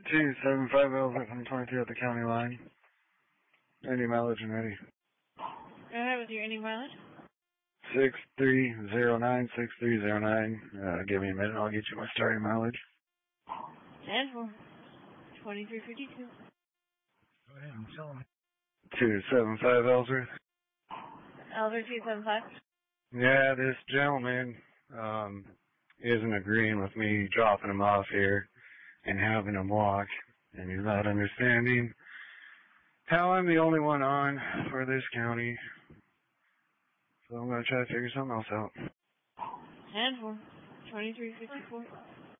275 over from 22 at the county line. Any mileage and ready. Go ahead with your ending mileage. 6309. Give me a minute, I'll get you my starting mileage. And for 2352. Go ahead and tell me. 275 Ellsworth. Ellsworth 275. Yeah, this gentleman isn't agreeing with me dropping him off here and having him walk, and he's not understanding how I'm the only one on for this county. So I'm going to try to figure something else out. And for 2354.